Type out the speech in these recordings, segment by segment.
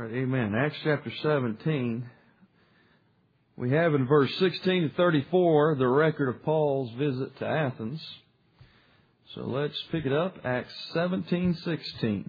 right, amen. Acts chapter 17. We have in verse 16 to 34 the record of Paul's visit to Athens. So let's pick it up. Acts 17:16.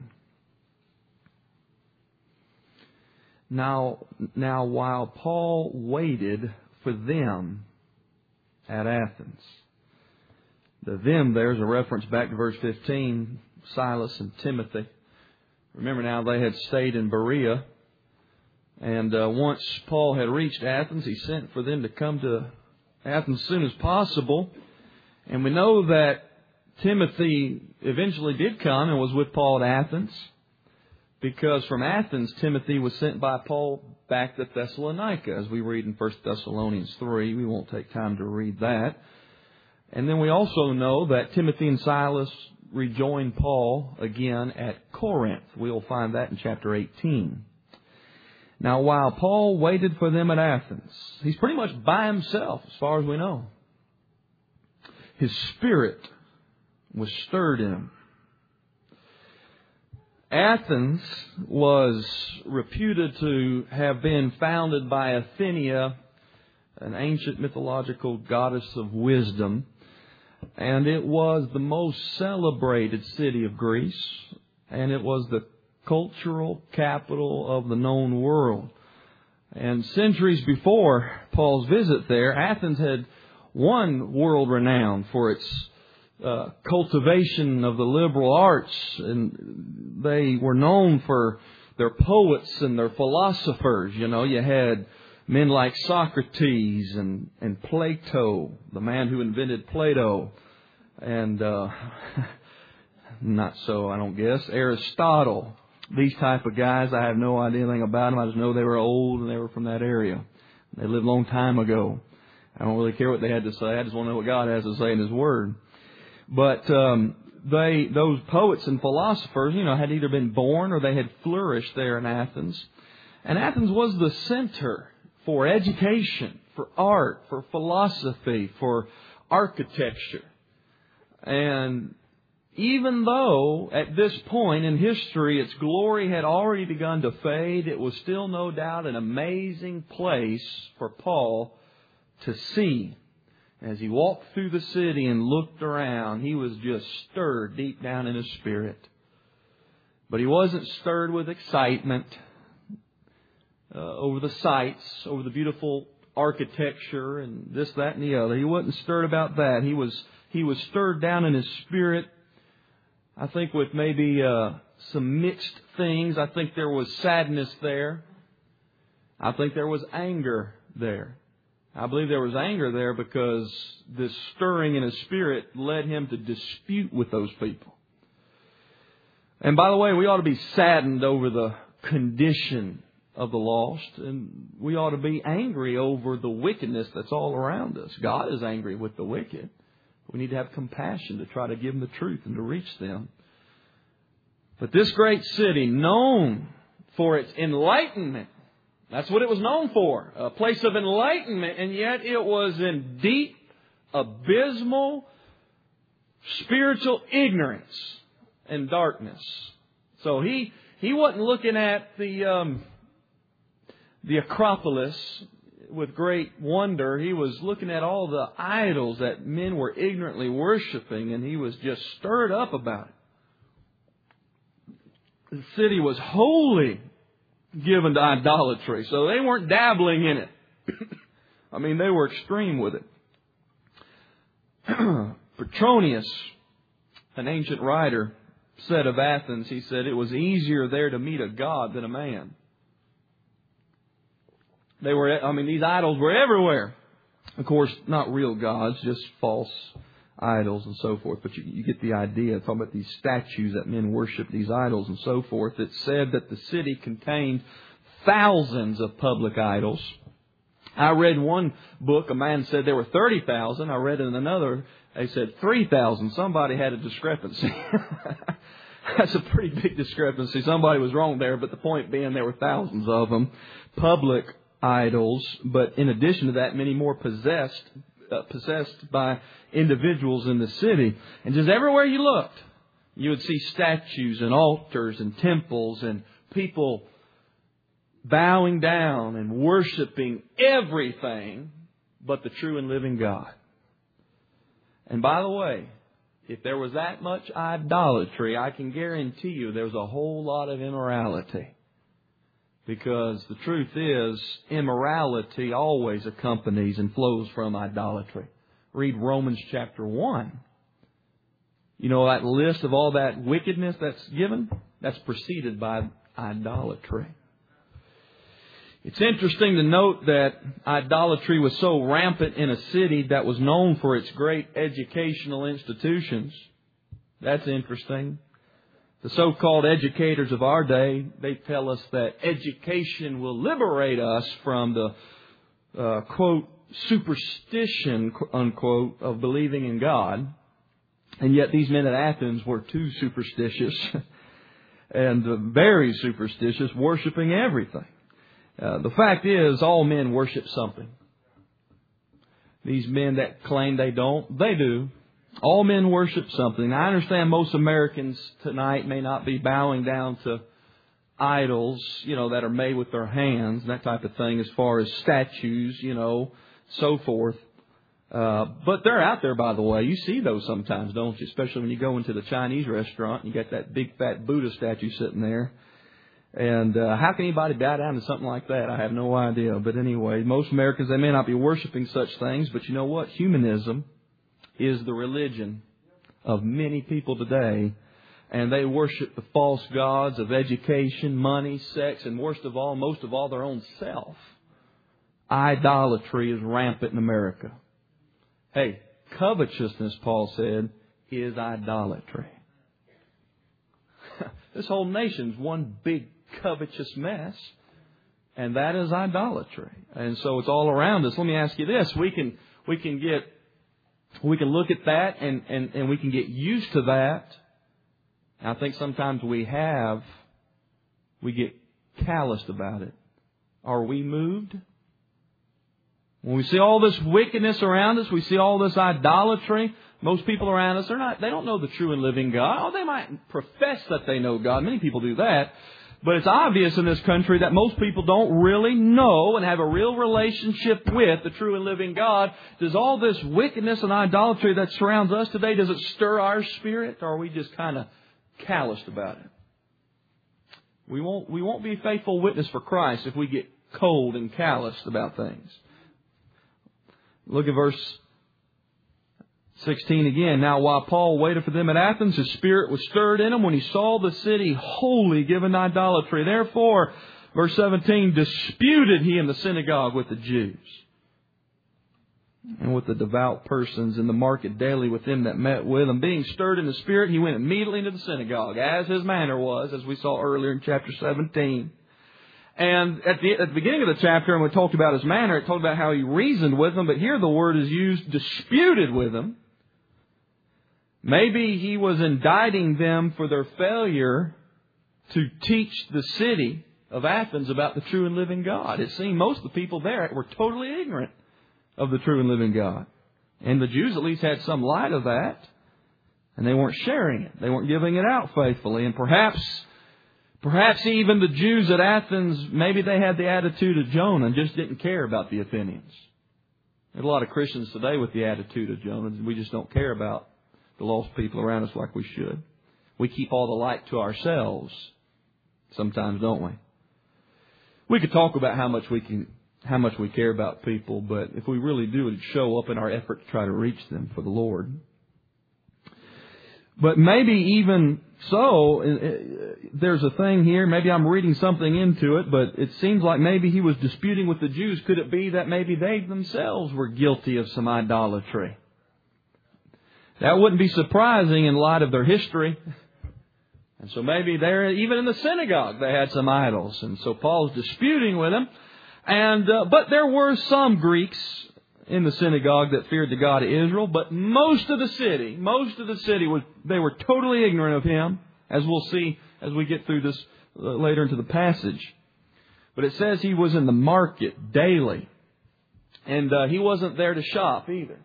Now while Paul waited for them at Athens. The them there is a reference back to verse 15, Silas and Timothy. Remember now, they had stayed in Berea. And once Paul had reached Athens, he sent for them to come to Athens as soon as possible. And we know that Timothy eventually did come and was with Paul at Athens. Because from Athens, Timothy was sent by Paul back to Thessalonica, as we read in 1 Thessalonians 3. We won't take time to read that. And then we also know that Timothy and Silas rejoined Paul again at Corinth. We'll find that in chapter 18. Now, while Paul waited for them at Athens, he's pretty much by himself as far as we know. His spirit was stirred in him. Athens was reputed to have been founded by Athenia, an ancient mythological goddess of wisdom. And it was the most celebrated city of Greece. And it was the cultural capital of the known world. And centuries before Paul's visit there, Athens had won world renown for its cultivation of the liberal arts. And they were known for their poets and their philosophers. You know, you had men like Socrates and Plato, the man who invented Plato, and not so, I don't guess, Aristotle. These type of guys, I have no idea anything about them. I just know they were old and they were from that area. They lived a long time ago. I don't really care what they had to say. I just want to know what God has to say in His Word. But those poets and philosophers, had either been born or they had flourished there in Athens. And Athens was the center for education, for art, for philosophy, for architecture. And even though at this point in history its glory had already begun to fade, it was still no doubt an amazing place for Paul to see. As he walked through the city and looked around, he was just stirred deep down in his spirit. But he wasn't stirred with excitement over the sights, over the beautiful architecture and this, that, and the other. He wasn't stirred about that. He was stirred down in his spirit, I think, with maybe some mixed things. I think there was sadness there. I think there was anger there. I believe there was anger there because this stirring in his spirit led him to dispute with those people. And by the way, we ought to be saddened over the condition of the lost, and we ought to be angry over the wickedness that's all around us. God is angry with the wicked. We need to have compassion to try to give them the truth and to reach them. But this great city, known for its enlightenment, that's what it was known for, a place of enlightenment, and yet it was in deep, abysmal, spiritual ignorance and darkness. So he wasn't looking at the Acropolis with great wonder. He was looking at all the idols that men were ignorantly worshiping, and he was just stirred up about it. The city was wholly given to idolatry, so they weren't dabbling in it. I mean, they were extreme with it. Petronius, an ancient writer, said of Athens, he said, it was easier there to meet a god than a man. These idols were everywhere. Of course, not real gods, just false idols and so forth. But you get the idea. Talking about these statues that men worship, these idols and so forth. It said that the city contained thousands of public idols. I read one book, a man said there were 30,000. I read in another, they said 3,000. Somebody had a discrepancy. That's a pretty big discrepancy. Somebody was wrong there, but the point being there were thousands of them. Public idols, but in addition to that, many more possessed by individuals in the city. And just everywhere you looked, you would see statues and altars and temples and people bowing down and worshiping everything but the true and living God. And by the way, if there was that much idolatry, I can guarantee you there was a whole lot of immorality. Because the truth is, immorality always accompanies and flows from idolatry. Read Romans chapter 1. You know that list of all that wickedness that's given? That's preceded by idolatry. It's interesting to note that idolatry was so rampant in a city that was known for its great educational institutions. That's interesting. The so-called educators of our day, they tell us that education will liberate us from the, quote, superstition, unquote, of believing in God. And yet these men at Athens were too superstitious and very superstitious, worshiping everything. The fact is, all men worship something. These men that claim they don't, they do. All men worship something. I understand most Americans tonight may not be bowing down to idols, that are made with their hands, that type of thing, as far as statues, so forth. But they're out there, by the way. You see those sometimes, don't you? Especially when you go into the Chinese restaurant and you got that big fat Buddha statue sitting there. And how can anybody bow down to something like that? I have no idea. But anyway, most Americans, they may not be worshiping such things, but you know what? Humanism is the religion of many people today, and they worship the false gods of education, money, sex, and most of all, their own self. Idolatry is rampant in America. Hey, covetousness, Paul said, is idolatry. This whole nation's one big covetous mess, and that is idolatry. And so it's all around us. Let me ask you this: we can look at that and we can get used to that. And I think sometimes we get calloused about it. Are we moved? When we see all this wickedness around us, we see all this idolatry, most people around us, they don't know the true and living God. Oh, they might profess that they know God. Many people do that. But it's obvious in this country that most people don't really know and have a real relationship with the true and living God. Does all this wickedness and idolatry that surrounds us today, does it stir our spirit, or are we just kind of calloused about it? We won't be a faithful witness for Christ if we get cold and calloused about things. Look at verse 16 again. Now, while Paul waited for them at Athens, his spirit was stirred in him when he saw the city wholly given to idolatry. Therefore, verse 17, disputed he in the synagogue with the Jews and with the devout persons in the market daily with them that met with him. Being stirred in the spirit, he went immediately into the synagogue, as his manner was, as we saw earlier in chapter 17. And at the beginning of the chapter, and we talked about his manner, it talked about how he reasoned with them, but here the word is used, disputed with them. Maybe he was indicting them for their failure to teach the city of Athens about the true and living God. It seemed most of the people there were totally ignorant of the true and living God. And the Jews at least had some light of that, and they weren't sharing it. They weren't giving it out faithfully. And perhaps even the Jews at Athens, maybe they had the attitude of Jonah and just didn't care about the Athenians. There's a lot of Christians today with the attitude of Jonah. We just don't care about the lost people around us like we should. We keep all the light to ourselves sometimes, don't we? We could talk about how much we care about people, but if we really do, it'd show up in our effort to try to reach them for the Lord. But maybe even so, there's a thing here. Maybe I'm reading something into it, but it seems like maybe he was disputing with the Jews. Could it be that maybe they themselves were guilty of some idolatry? That wouldn't be surprising in light of their history. And so maybe there, even in the synagogue, they had some idols. And so Paul's disputing with them. But there were some Greeks in the synagogue that feared the God of Israel, but most of the city they were totally ignorant of him, as we'll see as we get through this later into the passage. But it says he was in the market daily, and he wasn't there to shop either.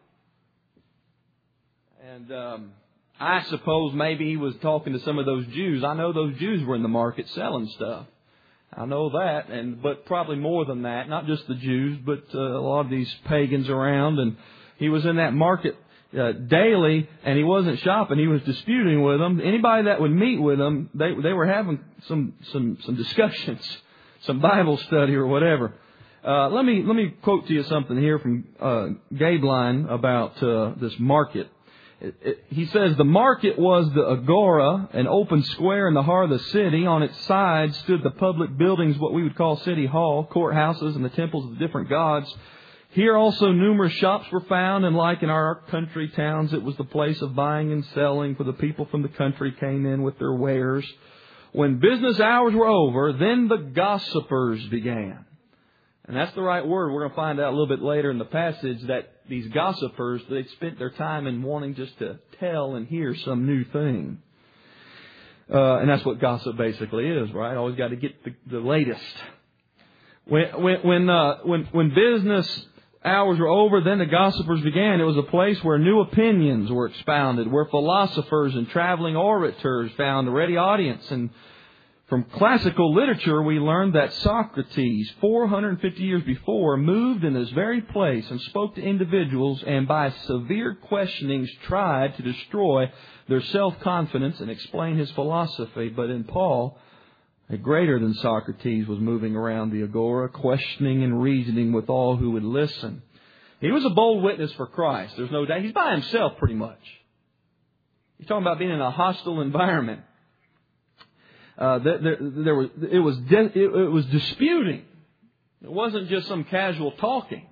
And I suppose maybe he was talking to some of those Jews. I know those Jews were in the market selling stuff. I know that, but probably more than that. Not just the Jews, but a lot of these pagans around. And he was in that market daily, and he wasn't shopping. He was disputing with them. Anybody that would meet with him, they were having some discussions, some Bible study or whatever. Let me quote to you something here from Gabe Line about this market. He says, the market was the agora, an open square in the heart of the city. On its side stood the public buildings, what we would call City Hall, courthouses, and the temples of the different gods. Here also numerous shops were found, and like in our country towns, it was the place of buying and selling, for the people from the country came in with their wares. When business hours were over, then the gossipers began. And that's the right word. We're going to find out a little bit later in the passage that these gossipers, they spent their time in wanting just to tell and hear some new thing. And that's what gossip basically is, right? Always got to get the latest. When business hours were over, then the gossipers began. It was a place where new opinions were expounded, where philosophers and traveling orators found a ready audience. And from classical literature, we learned that Socrates, 450 years before, moved in this very place and spoke to individuals and by severe questionings tried to destroy their self-confidence and explain his philosophy. But in Paul, a greater than Socrates was moving around the agora, questioning and reasoning with all who would listen. He was a bold witness for Christ. There's no doubt. He's by himself pretty much. He's talking about being in a hostile environment. It was disputing. It wasn't just some casual talking.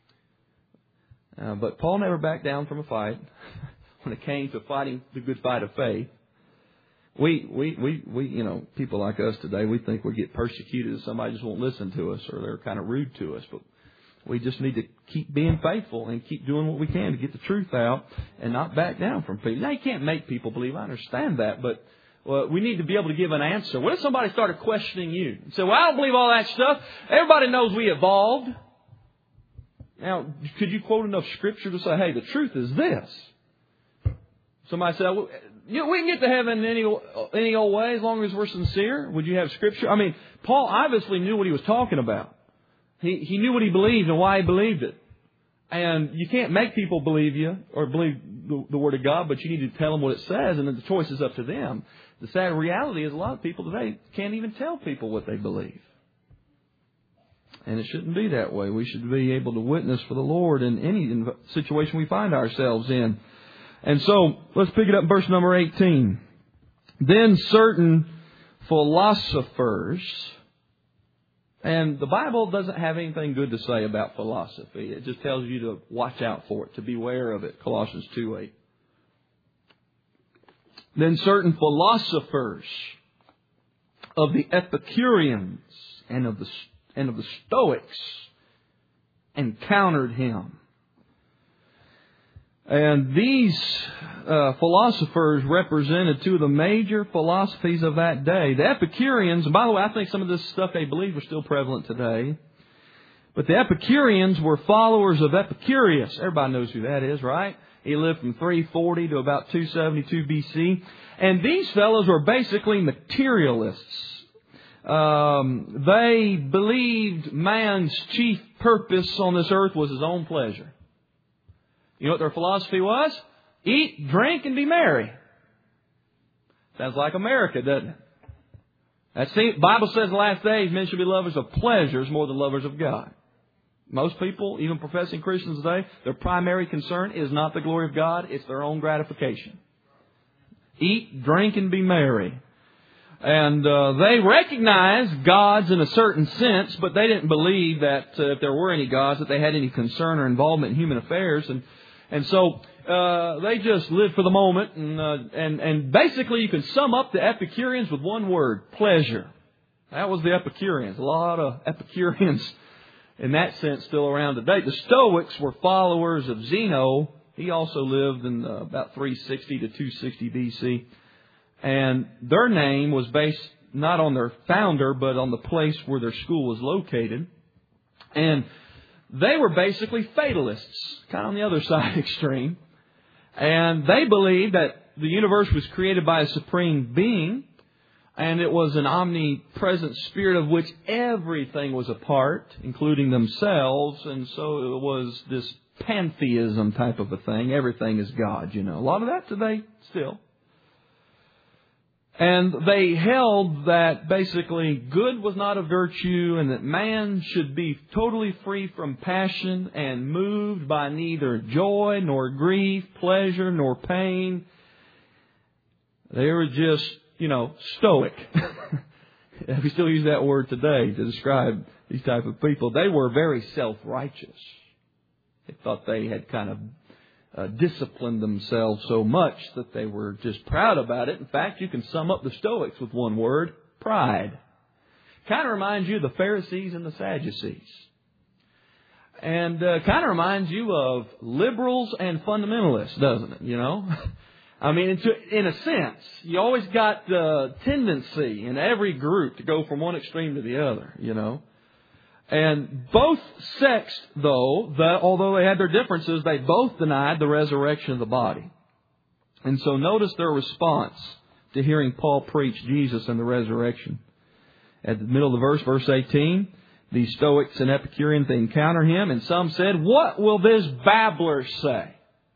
But Paul never backed down from a fight when it came to fighting the good fight of faith. We people like us today, we think we get persecuted if somebody just won't listen to us or they're kind of rude to us. But we just need to keep being faithful and keep doing what we can to get the truth out and not back down from people. Now, you can't make people believe. I understand that, but we need to be able to give an answer. What if somebody started questioning you and said, well, I don't believe all that stuff. Everybody knows we evolved. Now, could you quote enough Scripture to say, hey, the truth is this? Somebody said, well, we can get to heaven any old way as long as we're sincere. Would you have Scripture? I mean, Paul obviously knew what he was talking about. He knew what he believed and why he believed it. And you can't make people believe you or believe the Word of God, but you need to tell them what it says, and then the choice is up to them. The sad reality is a lot of people today can't even tell people what they believe. And it shouldn't be that way. We should be able to witness for the Lord in any situation we find ourselves in. And so, let's pick it up in verse number 18. Then certain philosophers, and the Bible doesn't have anything good to say about philosophy. It just tells you to watch out for it, to beware of it. Colossians 2:8. Then certain philosophers of the Epicureans and of the Stoics encountered him. And these philosophers represented two of the major philosophies of that day. The Epicureans, and by the way, I think some of this stuff they believed was still prevalent today. But the Epicureans were followers of Epicurus. Everybody knows who that is, right? He lived from 340 to about 272 BC. And these fellows were basically materialists. They believed man's chief purpose on this earth was his own pleasure. You know what their philosophy was? Eat, drink, and be merry. Sounds like America, doesn't it? The Bible says in the last days men should be lovers of pleasures more than lovers of God. Most people, even professing Christians today, their primary concern is not the glory of God, it's their own gratification. Eat, drink, and be merry. And they recognized gods in a certain sense, but they didn't believe that if there were any gods, that they had any concern or involvement in human affairs. And so they just lived for the moment. And basically you can sum up the Epicureans with one word: pleasure. That was the Epicureans. A lot of Epicureans in that sense still around today. The Stoics were followers of Zeno. He also lived in about 360 to 260 BC. And their name was based not on their founder, but on the place where their school was located. And they were basically fatalists, kind of on the other side extreme. And they believed that the universe was created by a supreme being. And it was an omnipresent spirit of which everything was a part, including themselves. And so it was this pantheism type of a thing. Everything is God, you know. A lot of that today still. And they held that basically good was not a virtue and that man should be totally free from passion and moved by neither joy nor grief, pleasure nor pain. They were just, stoic. We still use that word today to describe these type of people. They were very self-righteous. They thought they had kind of disciplined themselves so much that they were just proud about it. In fact, you can sum up the Stoics with one word: pride. Kind of reminds you of the Pharisees and the Sadducees. And kind of reminds you of liberals and fundamentalists, doesn't it? I mean, in a sense, you always got the tendency in every group to go from one extreme to the other, And both sects, though, although they had their differences, they both denied the resurrection of the body. And so notice their response to hearing Paul preach Jesus and the resurrection. At the middle of the verse, verse 18, the Stoics and Epicureans, they encounter him, and some said, "What will this babbler say?"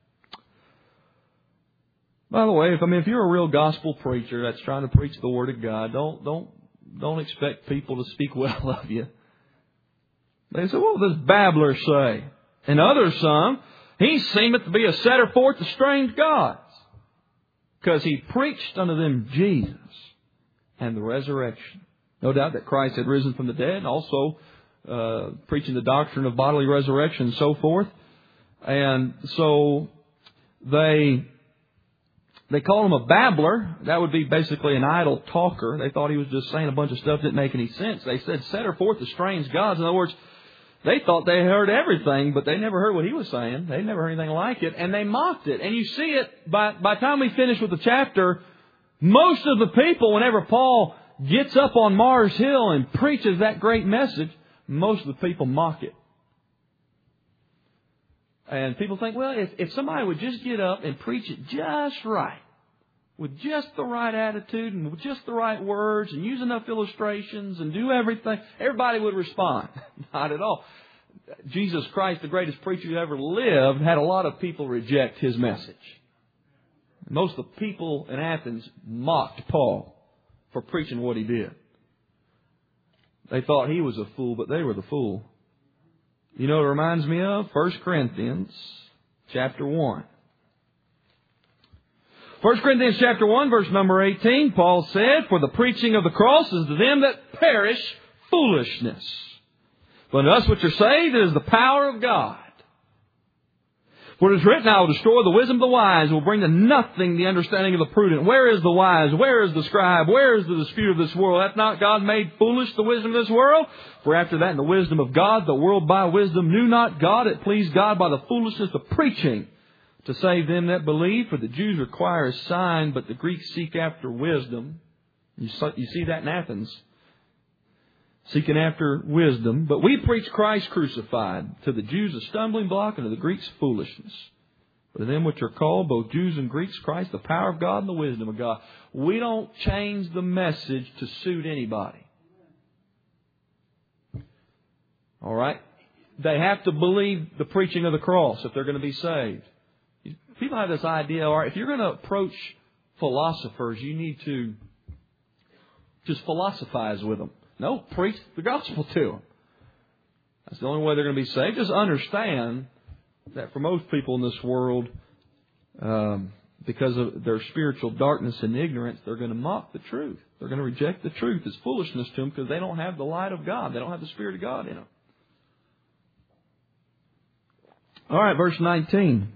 By the way, if you're a real gospel preacher that's trying to preach the Word of God, don't expect people to speak well of you. They said, "What will this babbler say?" And others some, "He seemeth to be a setter forth of strange gods." Because he preached unto them Jesus and the resurrection. No doubt that Christ had risen from the dead, and also preaching the doctrine of bodily resurrection and so forth. And so they called him a babbler. That would be basically an idle talker. They thought he was just saying a bunch of stuff that didn't make any sense. They said, "Setter forth the strange gods." In other words, they thought they heard everything, but they never heard what he was saying. They never heard anything like it, and they mocked it. And you see it, by the time we finish with the chapter, most of the people, whenever Paul gets up on Mars Hill and preaches that great message, most of the people mock it. And people think, well, if somebody would just get up and preach it just right, with just the right attitude and with just the right words and use enough illustrations and do everything, everybody would respond. Not at all. Jesus Christ, the greatest preacher who ever lived, had a lot of people reject his message. Most of the people in Athens mocked Paul for preaching what he did. They thought he was a fool, but they were the fool. You know what it reminds me of? 1 Corinthians chapter 1. 1 Corinthians chapter 1, verse number 18, Paul said, "For the preaching of the cross is to them that perish foolishness. But to us which are saved, it is the power of God. For it is written, I will destroy the wisdom of the wise, and will bring to nothing the understanding of the prudent. Where is the wise? Where is the scribe? Where is the dispute of this world? Hath not God made foolish the wisdom of this world? For after that, in the wisdom of God, the world by wisdom knew not God. It pleased God by the foolishness of preaching to save them that believe. For the Jews require a sign, but the Greeks seek after wisdom." You see that in Athens. Seeking after wisdom. "But we preach Christ crucified, to the Jews a stumbling block, and to the Greeks foolishness. But to them which are called, both Jews and Greeks, Christ, the power of God and the wisdom of God." We don't change the message to suit anybody. All right? They have to believe the preaching of the cross if they're going to be saved. People have this idea, all right, if you're going to approach philosophers, you need to just philosophize with them. No, preach the gospel to them. That's the only way they're going to be saved. Just understand that for most people in this world, because of their spiritual darkness and ignorance, they're going to mock the truth. They're going to reject the truth. It's foolishness to them because they don't have the light of God. They don't have the Spirit of God in them. All right, verse 19.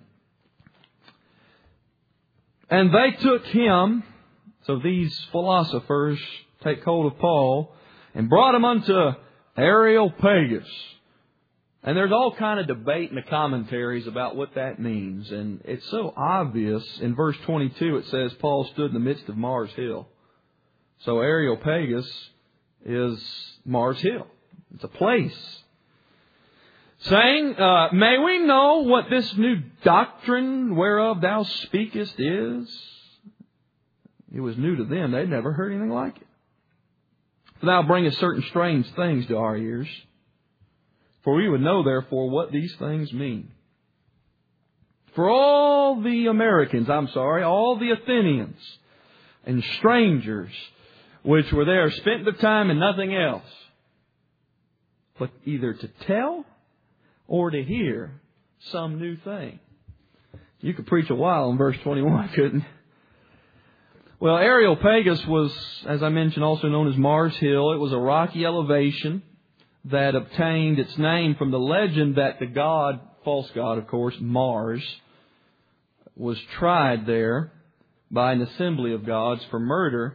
"And they took him," so these philosophers take hold of Paul, "and brought him unto Areopagus." And there's all kind of debate in the commentaries about what that means. And it's so obvious. In verse 22 it says Paul stood in the midst of Mars Hill. So Areopagus is Mars Hill. It's a place. Saying, "May we know what this new doctrine whereof thou speakest is?" It was new to them. They'd never heard anything like it. For thou bringest certain strange things to our ears. For we would know, therefore, what these things mean. For all the Athenians and strangers which were there spent the time in nothing else, but either to tell or to hear some new thing. You could preach a while on verse 21, couldn't you? Well, Areopagus was, as I mentioned, also known as Mars Hill. It was a rocky elevation that obtained its name from the legend that the god, false god, of course, Mars, was tried there by an assembly of gods for murder.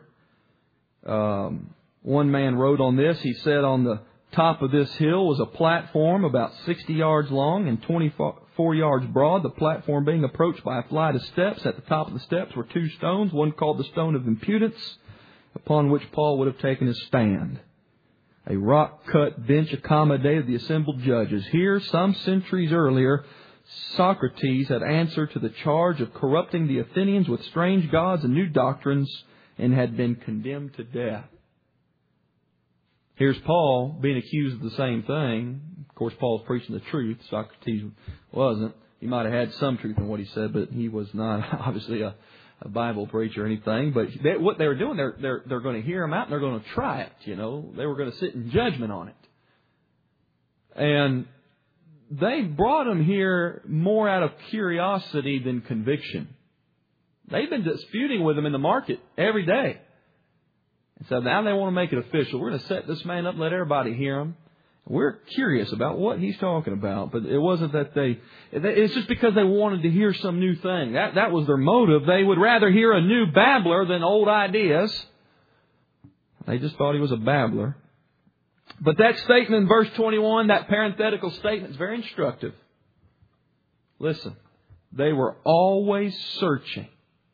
One man wrote on this. He said, on the top of this hill was a platform about 60 yards long and 24 yards broad, the platform being approached by a flight of steps. At the top of the steps were two stones, one called the stone of impudence, upon which Paul would have taken his stand. A rock-cut bench accommodated the assembled judges. Here, some centuries earlier, Socrates had answered to the charge of corrupting the Athenians with strange gods and new doctrines and had been condemned to death. Here's Paul being accused of the same thing. Of course, Paul's preaching the truth. Socrates wasn't. He might have had some truth in what he said, but he was not obviously a Bible preacher or anything. But what they were doing, they're going to hear him out and they're going to try it. You know, they were going to sit in judgment on it. And they brought him here more out of curiosity than conviction. They've been disputing with him in the market every day. And so now they want to make it official. We're going to set this man up and let everybody hear him. We're curious about what he's talking about. But it wasn't that it's just because they wanted to hear some new thing. That was their motive. They would rather hear a new babbler than old ideas. They just thought he was a babbler. But that statement in verse 21, that parenthetical statement, is very instructive. Listen, they were always searching.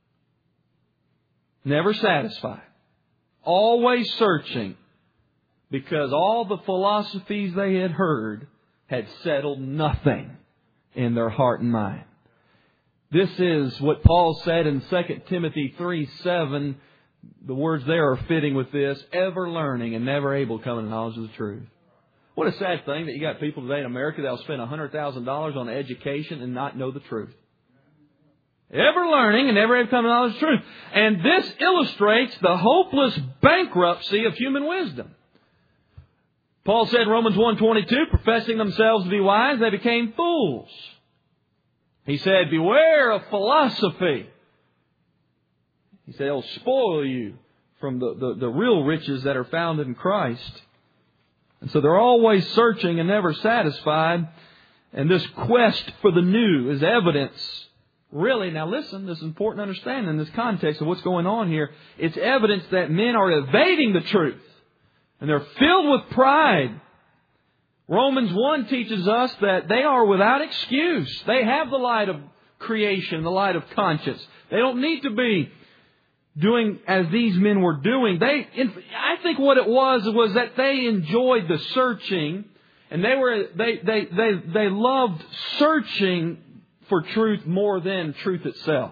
Never satisfied. Always searching. Because all the philosophies they had heard had settled nothing in their heart and mind. This is what Paul said in 2 Timothy 3:7. The words there are fitting with this. Ever learning and never able to come to the knowledge of the truth. What a sad thing that you got people today in America that will spend $100,000 on education and not know the truth. Ever learning and never able to come to the knowledge of the truth. And this illustrates the hopeless bankruptcy of human wisdom. Paul said in Romans 1:22, professing themselves to be wise, they became fools. He said, beware of philosophy. He said, it'll spoil you from the real riches that are found in Christ. And so they're always searching and never satisfied. And this quest for the new is evidence. Really, now listen, this is important to understand in this context of what's going on here. It's evidence that men are evading the truth. And they're filled with pride. Romans 1 teaches us that they are without excuse. They have the light of creation, the light of conscience. They don't need to be doing as these men were doing. I think what it was that they enjoyed the searching, and they loved searching for truth more than truth itself.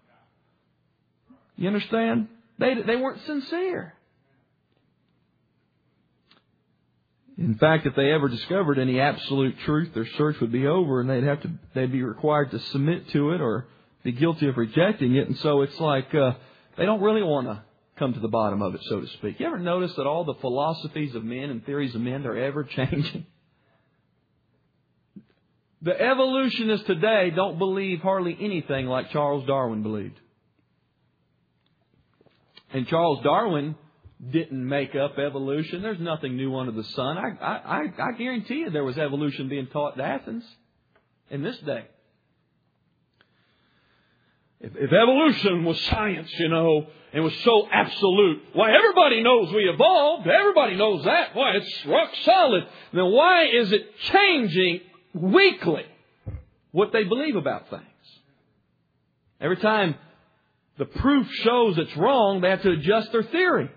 You understand? They weren't sincere. In fact, if they ever discovered any absolute truth, their search would be over, and they'd be required to submit to it or be guilty of rejecting it. And so it's like they don't really want to come to the bottom of it, so to speak. You ever notice that all the philosophies of men and theories of men are ever changing? The evolutionists today don't believe hardly anything like Charles Darwin believed. And Charles Darwin didn't make up evolution. There's nothing new under the sun. I guarantee you there was evolution being taught in Athens in this day. If evolution was science, and was so absolute, why, everybody knows we evolved. Everybody knows that. Why, it's rock solid. Then why is it changing weekly what they believe about things? Every time the proof shows it's wrong, they have to adjust their theory.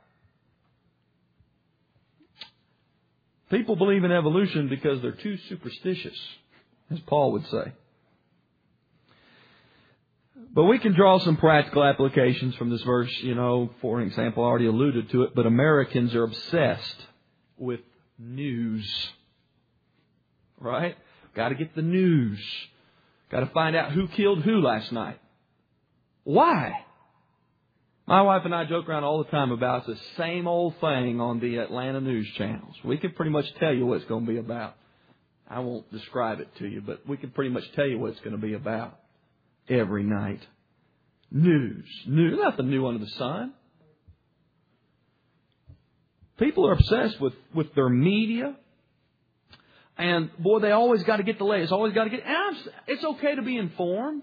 People believe in evolution because they're too superstitious, as Paul would say. But we can draw some practical applications from this verse. For an example, I already alluded to it, but Americans are obsessed with news. Right? Got to get the news. Got to find out who killed who last night. Why? My wife and I joke around all the time about the same old thing on the Atlanta news channels. We can pretty much tell you what it's going to be about. I won't describe it to you, but we can pretty much tell you what it's going to be about every night. News. Nothing new under the sun. People are obsessed with their media. And boy, they always got to get the latest. Always got to get. And it's okay to be informed,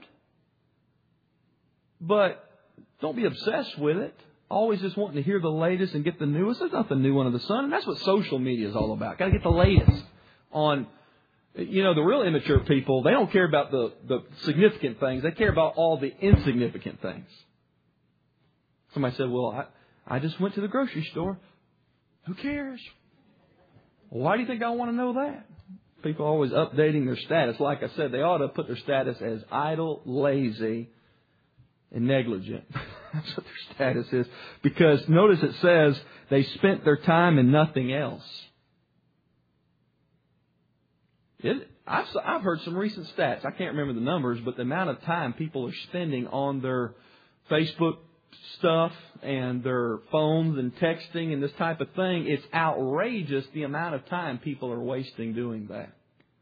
but don't be obsessed with it. Always just wanting to hear the latest and get the newest. There's nothing new under the sun, and that's what social media is all about. Got to get the latest on. The real immature people. They don't care about the significant things. They care about all the insignificant things. Somebody said, "Well, I just went to the grocery store." Who cares? Why do you think I want to know that? People are always updating their status. Like I said, they ought to put their status as idle, lazy, and negligent. That's what their status is. Because notice it says they spent their time in nothing else. I've heard some recent stats. I can't remember the numbers, but the amount of time people are spending on their Facebook stuff and their phones and texting and this type of thing, it's outrageous the amount of time people are wasting doing that.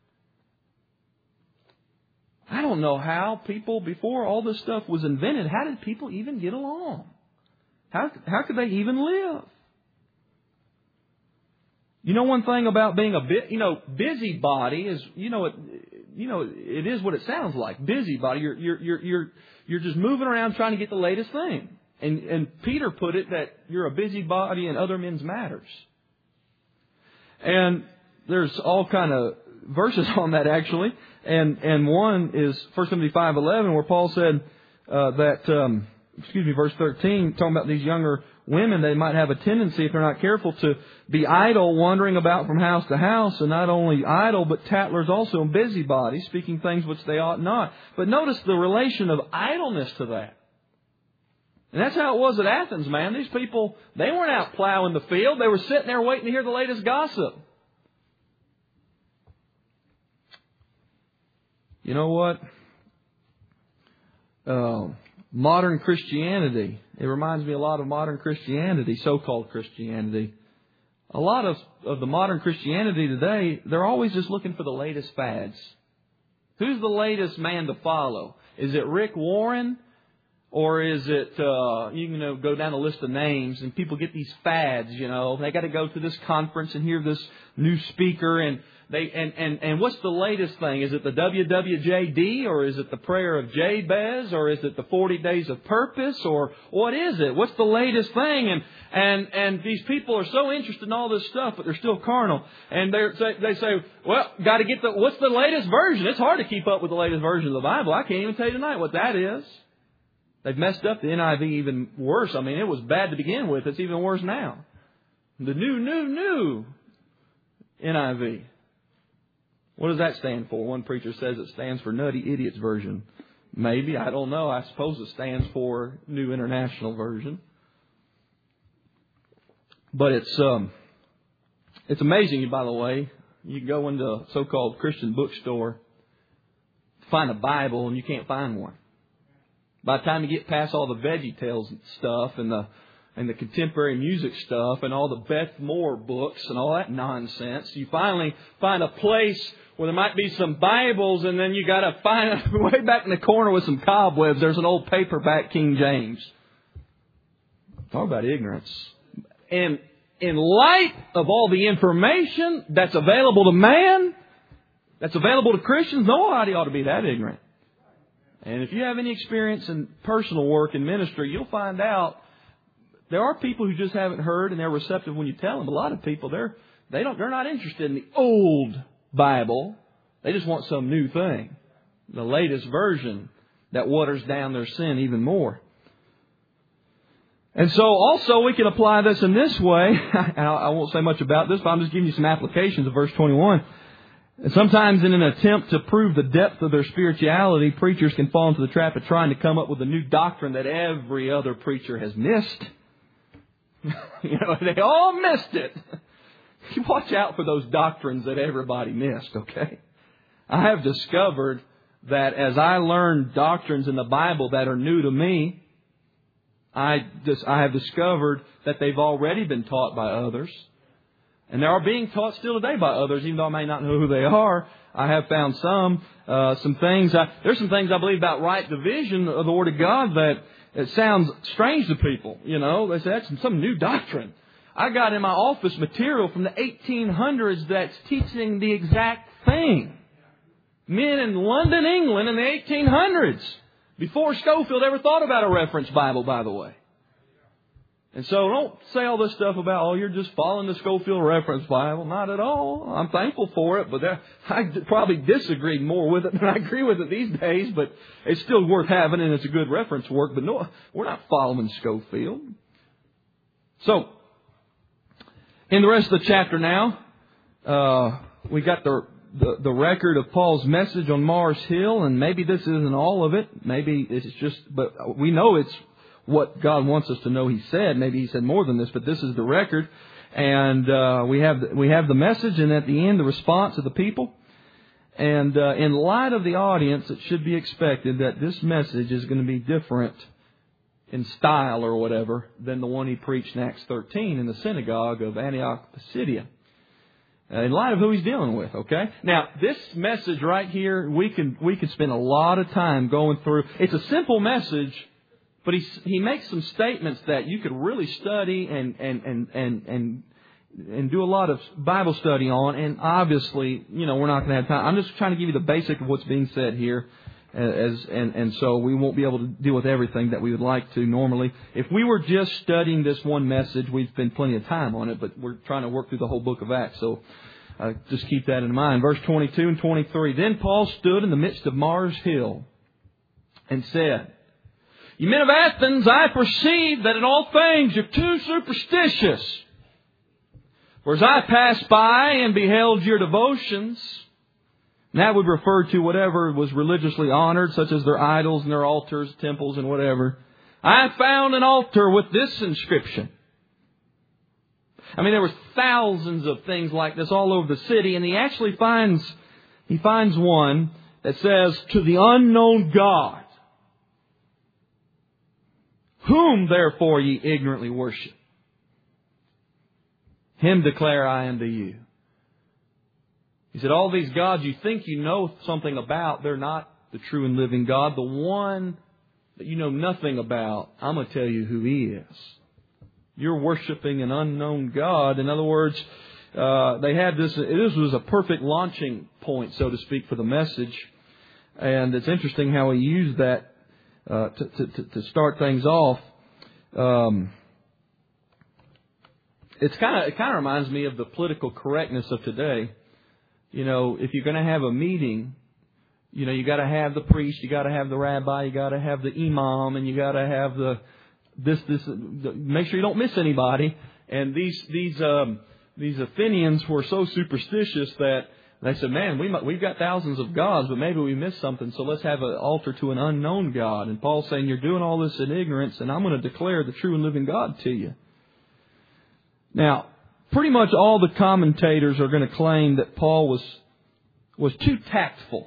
I don't know how people, before all this stuff was invented, how did people even get along? How could they even live? One thing about being busybody is, it is what it sounds like. Busybody, you're just moving around trying to get the latest thing. And Peter put it that you're a busybody in other men's matters. And there's all kind of verses on that actually. And one is 1 Timothy 5:11, where Paul said verse 13, talking about these younger women, they might have a tendency, if they're not careful, to be idle, wandering about from house to house, and not only idle, but tattlers also, and busybodies, speaking things which they ought not. But notice the relation of idleness to that. And that's how it was at Athens, man. These people, they weren't out plowing the field. They were sitting there waiting to hear the latest gossip. You know what? Modern Christianity. It reminds me a lot of modern Christianity, so-called Christianity. A lot of the modern Christianity today, they're always just looking for the latest fads. Who's the latest man to follow? Is it Rick Warren? Or is it, go down a list of names and people get these fads, They got to go to this conference and hear this new speaker and what's the latest thing? Is it the WWJD or is it the prayer of Jabez or is it the 40 days of purpose or what is it? What's the latest thing? And these people are so interested in all this stuff, but they're still carnal. And they say, well, got to get what's the latest version? It's hard to keep up with the latest version of the Bible. I can't even tell you tonight what that is. They've messed up the NIV even worse. I mean, it was bad to begin with. It's even worse now. The new NIV. What does that stand for? One preacher says it stands for Nutty Idiot's Version. Maybe. I don't know. I suppose it stands for New International Version. But it's amazing, by the way. You can go into a so-called Christian bookstore, find a Bible, and you can't find one. By the time you get past all the VeggieTales stuff and the contemporary music stuff and all the Beth Moore books and all that nonsense, you finally find a place where there might be some Bibles, and then you got to find way back in the corner with some cobwebs. There's an old paperback King James. Talk about ignorance. And in light of all the information that's available to man, that's available to Christians, nobody ought to be that ignorant. And if you have any experience in personal work and ministry, you'll find out there are people who just haven't heard and they're receptive when you tell them. A lot of people, they're not interested in the old Bible. They just want some new thing, the latest version that waters down their sin even more. And so also we can apply this in this way. And I won't say much about this, but I'm just giving you some applications of verse 21. And sometimes in an attempt to prove the depth of their spirituality, preachers can fall into the trap of trying to come up with a new doctrine that every other preacher has missed. They all missed it. You watch out for those doctrines that everybody missed, okay? I have discovered that as I learn doctrines in the Bible that are new to me, I have discovered that they've already been taught by others. And they are being taught still today by others, even though I may not know who they are. I have found some things. There's some things I believe about right division of the Word of God that it sounds strange to people. They say that's some new doctrine. I got in my office material from the 1800s that's teaching the exact thing. Men in London, England in the 1800s. Before Scofield ever thought about a reference Bible, by the way. And so don't say all this stuff about, you're just following the Scofield reference Bible. Not at all. I'm thankful for it, but I probably disagree more with it than I agree with it these days, but it's still worth having and it's a good reference work. But no, we're not following Scofield. So, in the rest of the chapter now, we got the record of Paul's message on Mars Hill, and maybe this isn't all of it. Maybe it's just, but we know it's what God wants us to know He said. Maybe He said more than this, but this is the record. And we have the message, and at the end, the response of the people. And in light of the audience, it should be expected that this message is going to be different in style or whatever than the one he preached in Acts 13 in the synagogue of Antioch Pisidia. In light of who he's dealing with, okay? Now, this message right here, we can spend a lot of time going through. It's a simple message, but he makes some statements that you could really study and do a lot of Bible study on. And obviously, we're not going to have time. I'm just trying to give you the basic of what's being said here. And so we won't be able to deal with everything that we would like to normally. If we were just studying this one message, we'd spend plenty of time on it, but we're trying to work through the whole book of Acts. So just keep that in mind. Verse 22 and 23. Then Paul stood in the midst of Mars Hill and said, "You men of Athens, I perceive that in all things you're too superstitious. For as I passed by and beheld your devotions," and that would refer to whatever was religiously honored, such as their idols and their altars, temples and whatever, "I found an altar with this inscription." I mean, there were thousands of things like this all over the city, and he actually finds one that says, "To the unknown God, whom therefore ye ignorantly worship, Him declare I unto you." He said, all these gods you think you know something about, they're not the true and living God. The one that you know nothing about, I'm going to tell you who He is. You're worshiping an unknown God. In other words, they had this. This was a perfect launching point, so to speak, for the message. And it's interesting how he used that to start things off. It kind of reminds me of the political correctness of today. If you're going to have a meeting, you got to have the priest, you got to have the rabbi, you got to have the imam, and you got to have make sure you don't miss anybody. And these Athenians were so superstitious that they said, "Man, we've got thousands of gods, but maybe we missed something. So let's have an altar to an unknown God." And Paul's saying, "You're doing all this in ignorance, and I'm going to declare the true and living God to you." Now, pretty much all the commentators are going to claim that Paul was too tactful.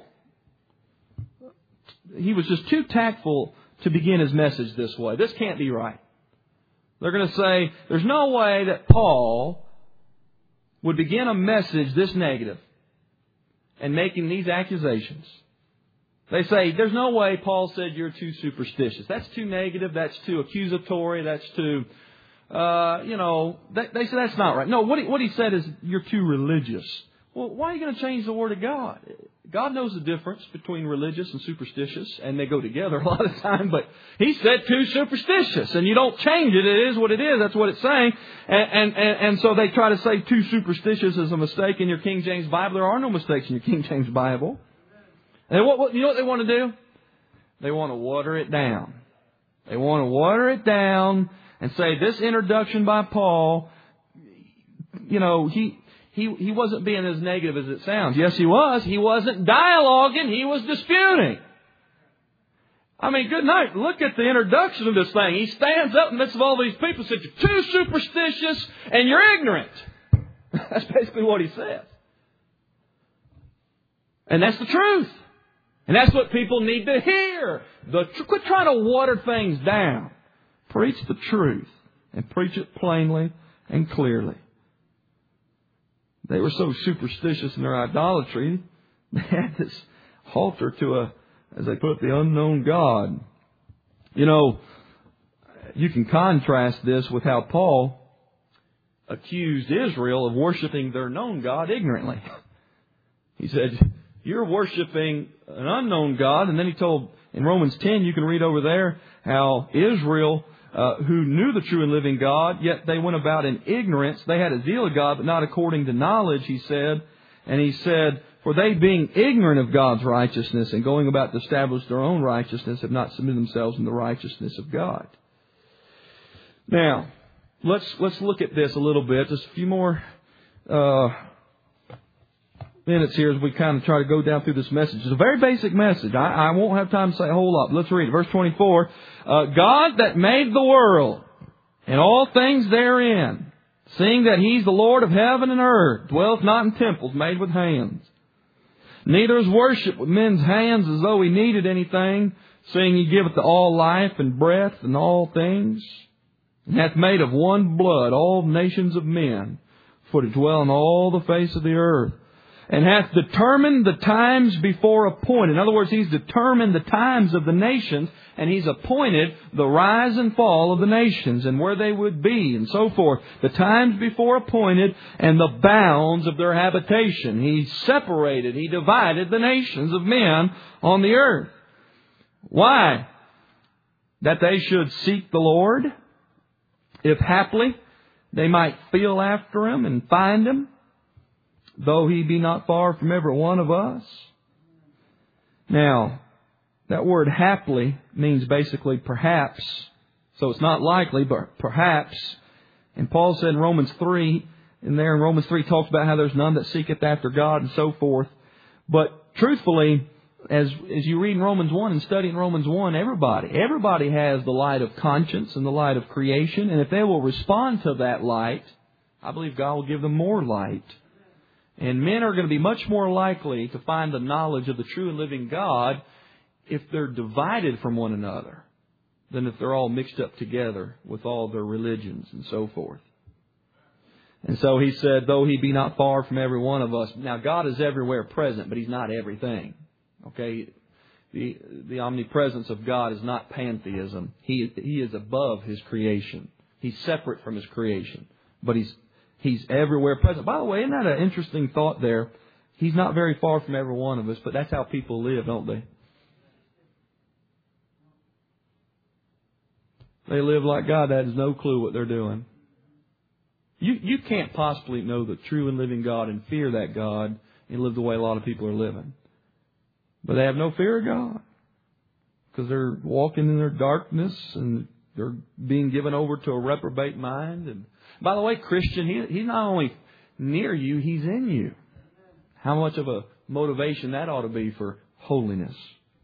He was just too tactful to begin his message this way. This can't be right. They're going to say, there's no way that Paul would begin a message this negative and making these accusations. They say, there's no way Paul said you're too superstitious. That's too negative. That's too accusatory. That's too... they say that's not right. No, what he said is you're too religious. Well, why are you going to change the Word of God? God knows the difference between religious and superstitious, and they go together a lot of the time, but he said too superstitious, and you don't change it. It is what it is. That's what it's saying. And so they try to say too superstitious is a mistake in your King James Bible. There are no mistakes in your King James Bible. And you know what they want to do? They want to water it down. They want to water it down and say this introduction by Paul, he wasn't being as negative as it sounds. Yes, he was. He wasn't dialoguing. He was disputing. I mean, good night. Look at the introduction of this thing. He stands up in the midst of all these people and says, you're too superstitious and you're ignorant. That's basically what he says. And that's the truth. And that's what people need to hear. Quit trying to water things down. Preach the truth. And preach it plainly and clearly. They were so superstitious in their idolatry, they had this altar to as they put, the unknown God. You know, you can contrast this with how Paul accused Israel of worshiping their known God ignorantly. He said, you're worshiping an unknown God. And then he told, in Romans 10, you can read over there, how Israel, who knew the true and living God, yet they went about in ignorance. They had a zeal of God, but not according to knowledge, he said. And he said, for they being ignorant of God's righteousness and going about to establish their own righteousness have not submitted themselves in the righteousness of God. Now, let's look at this a little bit. Just a few more minutes here as we kind of try to go down through this message. It's a very basic message. I won't have time to say a whole lot. But let's read it. Verse 24. God that made the world and all things therein, seeing that He's the Lord of heaven and earth, dwelleth not in temples made with hands. Neither is worship with men's hands as though He needed anything, seeing He giveth to all life and breath and all things, and hath made of one blood all nations of men, for to dwell on all the face of the earth, and hath determined the times before appointed. In other words, He's determined the times of the nations, and He's appointed the rise and fall of the nations and where they would be and so forth. The times before appointed and the bounds of their habitation. He separated, He divided the nations of men on the earth. Why? That they should seek the Lord, if haply they might feel after Him and find Him, though He be not far from every one of us. Now, that word haply means basically perhaps. So it's not likely, but perhaps. And Paul said in Romans 3, Romans 3 talks about how there's none that seeketh after God and so forth. But truthfully, as you read in Romans 1 and study in Romans 1, everybody has the light of conscience and the light of creation. And if they will respond to that light, I believe God will give them more light. And men are going to be much more likely to find the knowledge of the true and living God if they're divided from one another than if they're all mixed up together with all their religions and so forth. And so he said, though He be not far from every one of us. Now, God is everywhere present, but He's not everything. Okay? The omnipresence of God is not pantheism. He is above His creation. He's separate from His creation. But He's everywhere present. By the way, isn't that an interesting thought there? He's not very far from every one of us, but that's how people live, don't they? They live like God has no clue what they're doing. You can't possibly know the true and living God and fear that God and live the way a lot of people are living. But they have no fear of God because they're walking in their darkness and they're being given over to a reprobate mind. And by the way, Christian, He's not only near you, He's in you. How much of a motivation that ought to be for holiness.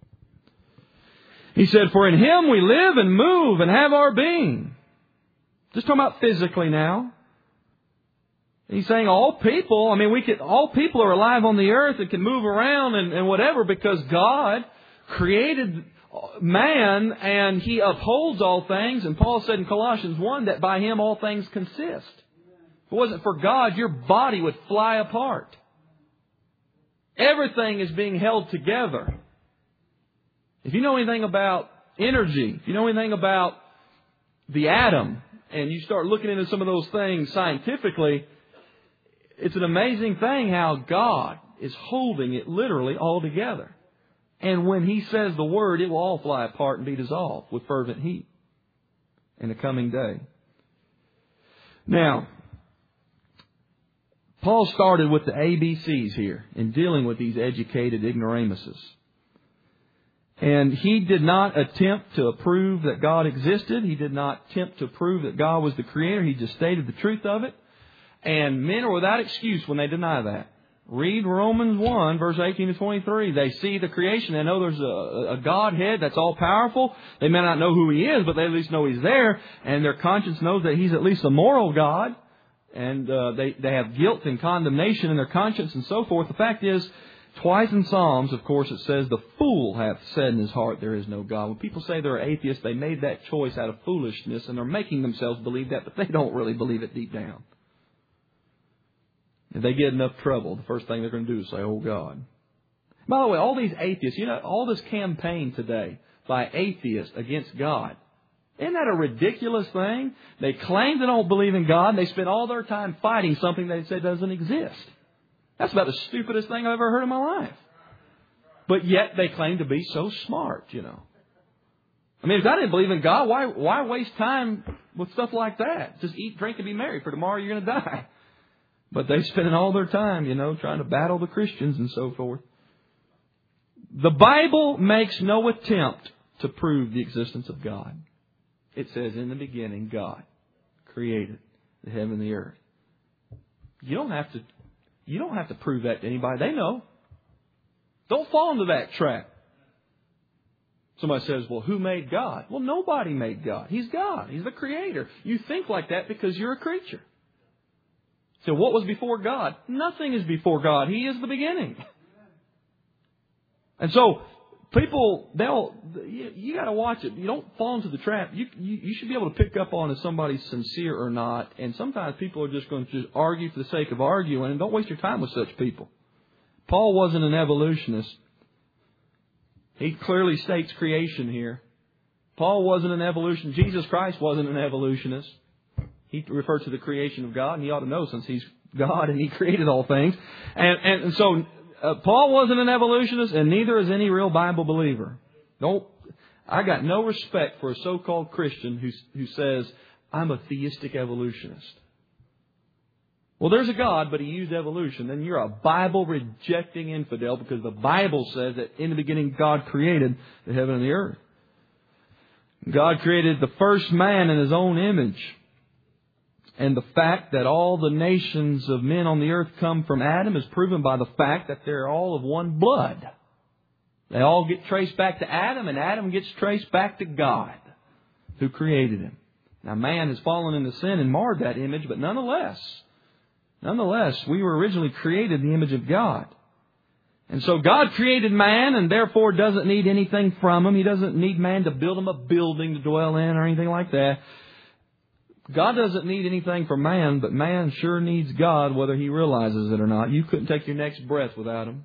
He said, for in Him we live and move and have our being. Just talking about physically now. He's saying all people, all people are alive on the earth and can move around and whatever because God created man and He upholds all things. And Paul said in Colossians 1 that by Him all things consist. If it wasn't for God, your body would fly apart. Everything is being held together. If you know anything about energy, if you know anything about the atom, and you start looking into some of those things scientifically, it's an amazing thing how God is holding it literally all together. And when He says the word, it will all fly apart and be dissolved with fervent heat in the coming day. Now, Paul started with the ABCs here in dealing with these educated ignoramuses. And he did not attempt to prove that God existed. He did not attempt to prove that God was the Creator. He just stated the truth of it. And men are without excuse when they deny that. Read Romans 1, verse 18 to 23. They see the creation. They know there's a Godhead that's all powerful. They may not know who He is, but they at least know He's there. And their conscience knows that He's at least a moral God. And they have guilt and condemnation in their conscience and so forth. The fact is, twice in Psalms, of course, it says, the fool hath said in his heart, there is no God. When people say they're atheists, they made that choice out of foolishness, and they're making themselves believe that, but they don't really believe it deep down. If they get enough trouble, the first thing they're going to do is say, oh, God. By the way, all these atheists, all this campaign today by atheists against God, isn't that a ridiculous thing? They claim they don't believe in God, and they spend all their time fighting something they say doesn't exist. That's about the stupidest thing I've ever heard in my life. But yet they claim to be so smart, I mean, if I didn't believe in God, why waste time with stuff like that? Just eat, drink, and be merry, for tomorrow you're going to die. But they spend all their time, trying to battle the Christians and so forth. The Bible makes no attempt to prove the existence of God. It says, in the beginning, God created the heaven and the earth. You don't have to prove that to anybody. They know. Don't fall into that trap. Somebody says, well, who made God? Well, nobody made God. He's God. He's the Creator. You think like that because you're a creature. So what was before God? Nothing is before God. He is the beginning. And so people, you got to watch it. You don't fall into the trap. You should be able to pick up on if somebody's sincere or not. And sometimes people are just going to just argue for the sake of arguing. And don't waste your time with such people. Paul wasn't an evolutionist. He clearly states creation here. Paul wasn't an evolutionist. Jesus Christ wasn't an evolutionist. He referred to the creation of God, and he ought to know since He's God and He created all things. And so Paul wasn't an evolutionist, and neither is any real Bible believer. I got no respect for a so-called Christian who says, I'm a theistic evolutionist. Well, there's a God, but He used evolution. Then you're a Bible-rejecting infidel because the Bible says that in the beginning God created the heaven and the earth. God created the first man in His own image. And the fact that all the nations of men on the earth come from Adam is proven by the fact that they're all of one blood. They all get traced back to Adam, and Adam gets traced back to God, who created him. Now, man has fallen into sin and marred that image, but nonetheless, we were originally created in the image of God. And so God created man and therefore doesn't need anything from him. He doesn't need man to build him a building to dwell in or anything like that. God doesn't need anything from man, but man sure needs God whether he realizes it or not. You couldn't take your next breath without Him.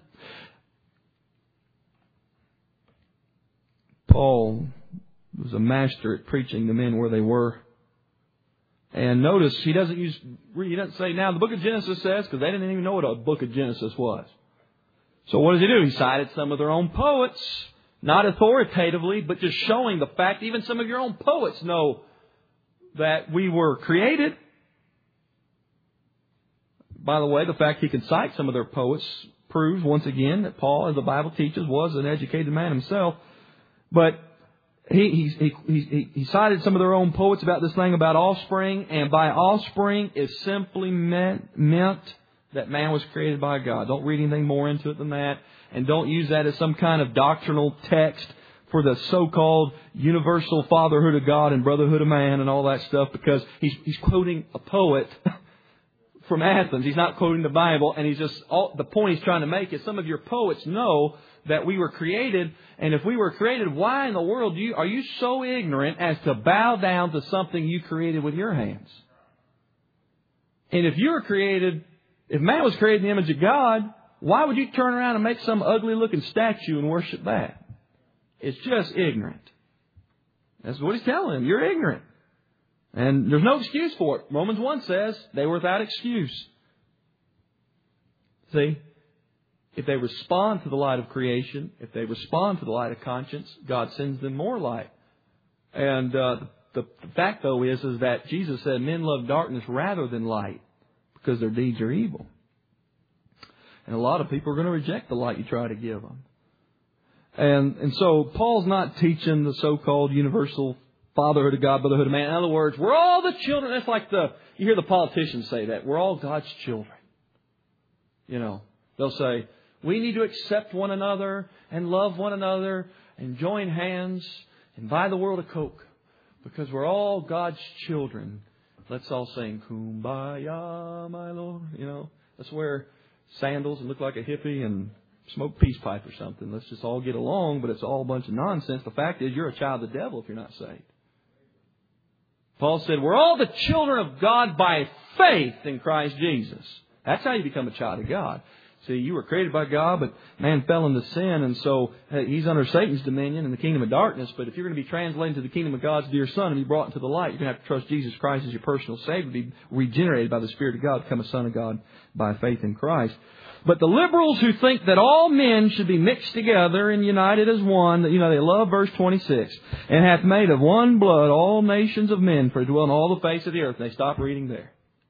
Paul was a master at preaching the men where they were. And notice he doesn't say, now the book of Genesis says, because they didn't even know what a book of Genesis was. So what does he do? He cited some of their own poets, not authoritatively, but just showing the fact even some of your own poets know that we were created. By the way, the fact he can cite some of their poets proves once again that Paul, as the Bible teaches, was an educated man himself. But he cited some of their own poets about this thing about offspring, and by offspring is simply meant that man was created by God. Don't read anything more into it than that, and don't use that as some kind of doctrinal text for the so-called universal fatherhood of God and brotherhood of man and all that stuff, because he's quoting a poet from Athens. He's not quoting the Bible, and the point he's trying to make is some of your poets know that we were created, and if we were created, why in the world are you so ignorant as to bow down to something you created with your hands? And if man was created in the image of God, why would you turn around and make some ugly-looking statue and worship that? It's just ignorant. That's what he's telling them. You're ignorant. And there's no excuse for it. Romans 1 says they were without excuse. See? If they respond to the light of creation, if they respond to the light of conscience, God sends them more light. And the fact, though, is that Jesus said men love darkness rather than light because their deeds are evil. And a lot of people are going to reject the light you try to give them. And so Paul's not teaching the so-called universal fatherhood of God, brotherhood of man. In other words, we're all the children. That's like you hear the politicians say that. We're all God's children. You know, they'll say, we need to accept one another and love one another and join hands and buy the world a Coke because we're all God's children. Let's all sing, Kumbaya, my Lord. You know, let's wear sandals and look like a hippie and smoke peace pipe or something. Let's just all get along, but it's all a bunch of nonsense. The fact is, you're a child of the devil if you're not saved. Paul said, we're all the children of God by faith in Christ Jesus. That's how you become a child of God. See, you were created by God, but man fell into sin, and so he's under Satan's dominion in the kingdom of darkness. But if you're going to be translated to the kingdom of God's dear Son and be brought into the light, you're going to have to trust Jesus Christ as your personal Savior, be regenerated by the Spirit of God, become a son of God by faith in Christ. But the liberals who think that all men should be mixed together and united as one, you know, they love verse 26, and hath made of one blood all nations of men for to dwell on all the face of the earth. And they stop reading there.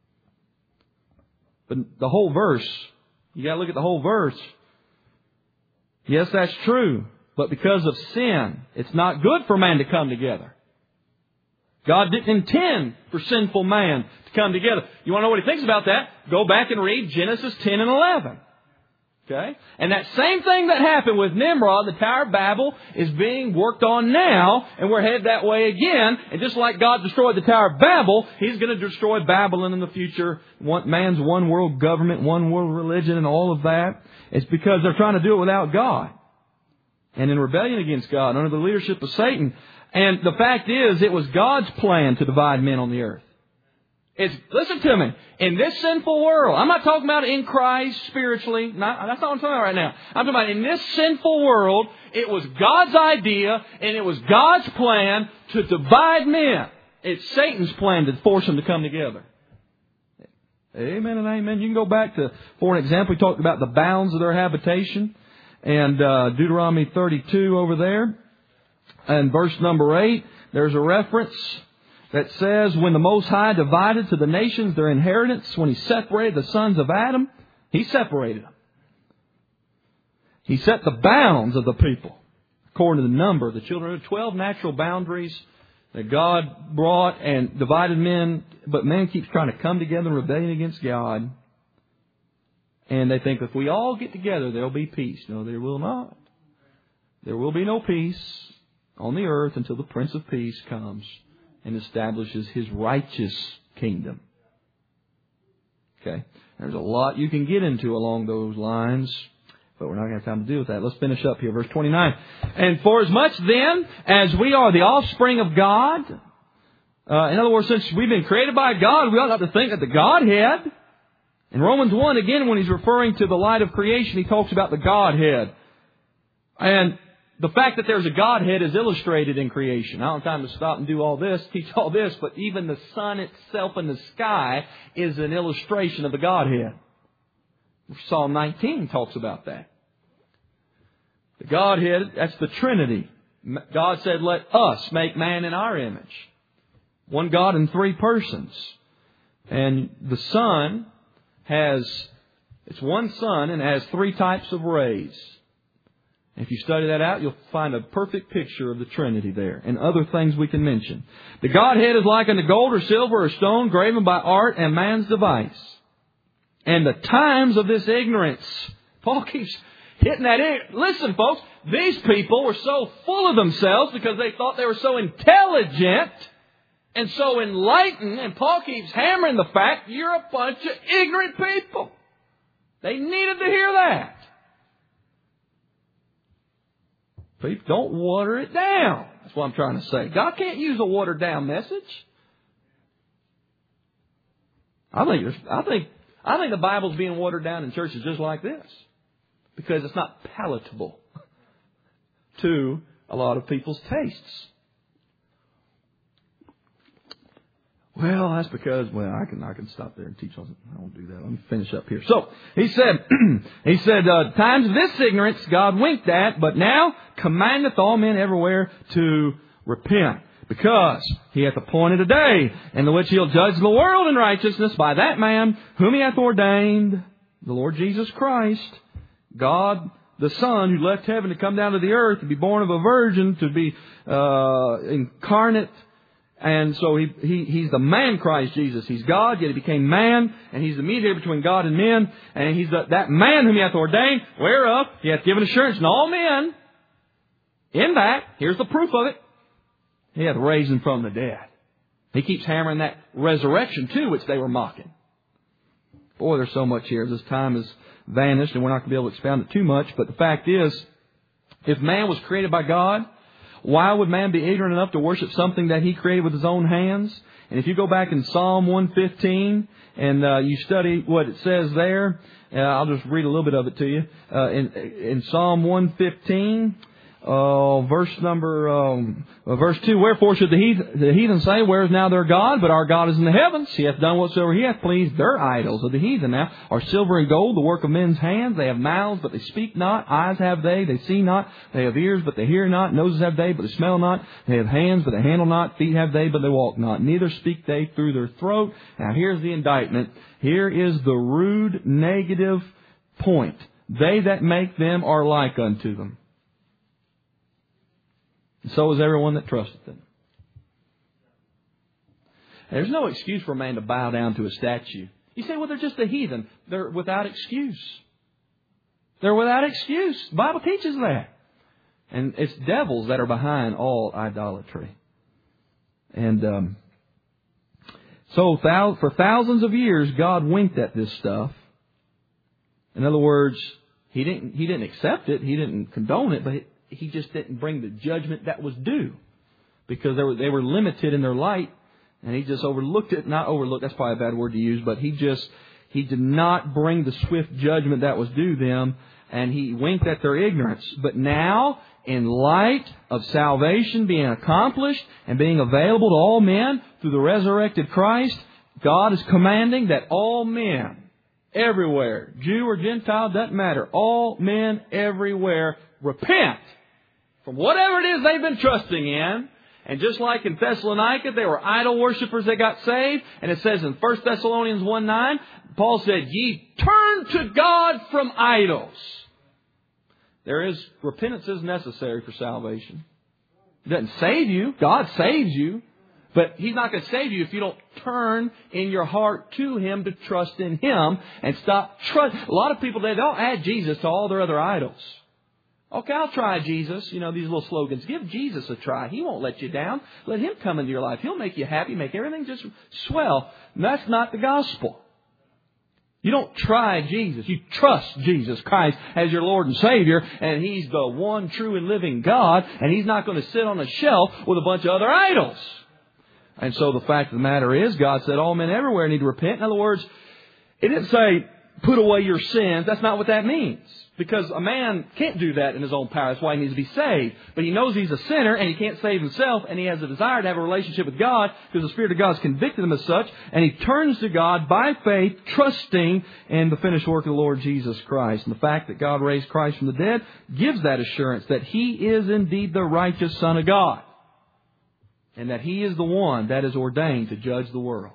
But the whole verse, you got to look at the whole verse. Yes, that's true. But because of sin, it's not good for man to come together. God didn't intend for sinful man to come together. You want to know what He thinks about that? Go back and read Genesis 10 and 11. Okay? And that same thing that happened with Nimrod, the Tower of Babel, is being worked on now, and we're headed that way again. And just like God destroyed the Tower of Babel, He's going to destroy Babylon in the future. Man's one world government, one world religion, and all of that. It's because they're trying to do it without God. And in rebellion against God, under the leadership of Satan. And the fact is, it was God's plan to divide men on the earth. Listen to me. In this sinful world, I'm not talking about in Christ spiritually. That's not what I'm talking about right now. I'm talking about in this sinful world, it was God's idea and it was God's plan to divide men. It's Satan's plan to force them to come together. Amen and amen. You can go back to, for an example, we talked about the bounds of their habitation. And Deuteronomy 32 over there. And verse number 8, there's a reference that says, when the Most High divided to the nations their inheritance, when He separated the sons of Adam, He separated them. He set the bounds of the people according to the number of the children. There are 12 natural boundaries that God brought and divided men, but man keeps trying to come together in rebellion against God. And they think if we all get together, there'll be peace. No, there will not. There will be no peace on the earth until the Prince of Peace comes and establishes His righteous kingdom. Okay? There's a lot you can get into along those lines, but we're not going to have time to deal with that. Let's finish up here. Verse 29. And for as much then as we are the offspring of God, in other words, since we've been created by God, we ought not to think that the Godhead. In Romans 1, again, when he's referring to the light of creation, he talks about the Godhead. And the fact that there's a Godhead is illustrated in creation. I don't have time to stop and do all this, teach all this, but even the sun itself in the sky is an illustration of the Godhead. Psalm 19 talks about that. The Godhead, that's the Trinity. God said, let us make man in our image. One God in three persons. And the sun it's one sun and has three types of rays. If you study that out, you'll find a perfect picture of the Trinity there and other things we can mention. The Godhead is like unto gold or silver or stone graven by art and man's device. And the times of this ignorance. Paul keeps hitting that in. Listen, folks, these people were so full of themselves because they thought they were so intelligent and so enlightened, and Paul keeps hammering the fact you're a bunch of ignorant people. They needed to hear that. People, don't water it down. That's what I'm trying to say. God can't use a watered down message. I think the Bible's being watered down in churches just like this because it's not palatable to a lot of people's tastes. Well, that's because, I can stop there and teach on it. I won't do that. Let me finish up here. So, he said, times of this ignorance God winked at, but now commandeth all men everywhere to repent. Because He hath appointed a day in the which He'll judge the world in righteousness by that man whom He hath ordained, the Lord Jesus Christ, God the Son, who left heaven to come down to the earth, to be born of a virgin, to be incarnate And so he's the man Christ Jesus. He's God, yet He became man, and He's the mediator between God and men. And He's that man whom He hath ordained, whereof He hath given assurance in all men. In that, here's the proof of it, He hath raised Him from the dead. He keeps hammering that resurrection too, which they were mocking. Boy, there's so much here. This time has vanished, and we're not going to be able to expound it too much. But the fact is, if man was created by God, why would man be ignorant enough to worship something that He created with His own hands? And if you go back in Psalm 115 and you study what it says there, I'll just read a little bit of it to you. In Psalm 115, verse 2, wherefore should the heathen say, where is now their God? But our God is in the heavens. He hath done whatsoever He hath pleased. Their idols of the heathen now are silver and gold, the work of men's hands. They have mouths, but they speak not. Eyes have they see not. They have ears, but they hear not. Noses have they, but they smell not. They have hands, but they handle not. Feet have they, but they walk not. Neither speak they through their throat. Now here's the indictment. Here is the rude negative point. They that make them are like unto them. And so is everyone that trusteth them. There's no excuse for a man to bow down to a statue. You say, well, they're just a heathen. They're without excuse. They're without excuse. The Bible teaches that. And it's devils that are behind all idolatry. And so for thousands of years, God winked at this stuff. In other words, He didn't accept it. He didn't condone it, but He just didn't bring the judgment that was due, because they were limited in their light, and He just overlooked it. Not overlooked, that's probably a bad word to use, but He did not bring the swift judgment that was due them, and He winked at their ignorance. But now, in light of salvation being accomplished and being available to all men through the resurrected Christ, God is commanding that all men everywhere, Jew or Gentile, doesn't matter, all men everywhere repent from whatever it is they've been trusting in. And just like in Thessalonica, they were idol worshippers that got saved. And it says in 1 Thessalonians 1:9, Paul said, ye turn to God from idols. Repentance is necessary for salvation. It doesn't save you. God saves you. But He's not going to save you if you don't turn in your heart to Him to trust in Him and stop trust. A lot of people, they'll add Jesus to all their other idols. Okay, I'll try Jesus. These little slogans. Give Jesus a try. He won't let you down. Let Him come into your life. He'll make you happy, make everything just swell. And that's not the gospel. You don't try Jesus. You trust Jesus Christ as your Lord and Savior, and He's the one true and living God, and He's not going to sit on a shelf with a bunch of other idols. And so the fact of the matter is, God said all men everywhere need to repent. In other words, it didn't say put away your sins. That's not what that means. Because a man can't do that in his own power. That's why he needs to be saved. But he knows he's a sinner and he can't save himself. And he has a desire to have a relationship with God because the Spirit of God has convicted him as such. And he turns to God by faith, trusting in the finished work of the Lord Jesus Christ. And the fact that God raised Christ from the dead gives that assurance that He is indeed the righteous Son of God. And that He is the one that is ordained to judge the world.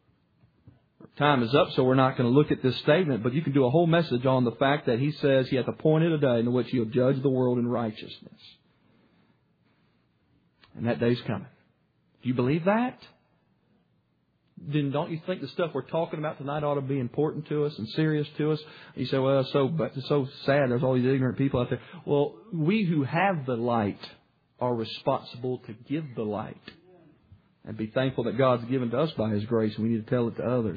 Time is up, so we're not going to look at this statement, but you can do a whole message on the fact that He says He hath appointed a day in which He'll judge the world in righteousness. And that day's coming. Do you believe that? Then don't you think the stuff we're talking about tonight ought to be important to us and serious to us? You say, well, it's so sad. There's all these ignorant people out there. Well, we who have the light are responsible to give the light. And be thankful that God's given to us by His grace, and we need to tell it to others.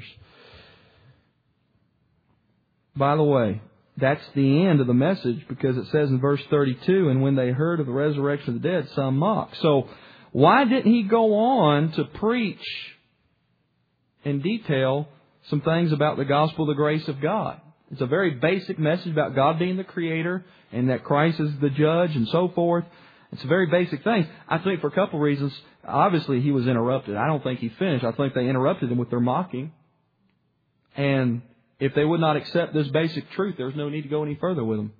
By the way, that's the end of the message, because it says in verse 32, and when they heard of the resurrection of the dead, some mocked. So why didn't He go on to preach in detail some things about the gospel of the grace of God? It's a very basic message about God being the Creator and that Christ is the judge and so forth. It's a very basic thing. I think for a couple of reasons. Obviously, He was interrupted. I don't think He finished. I think they interrupted Him with their mocking. And if they would not accept this basic truth, there's no need to go any further with them.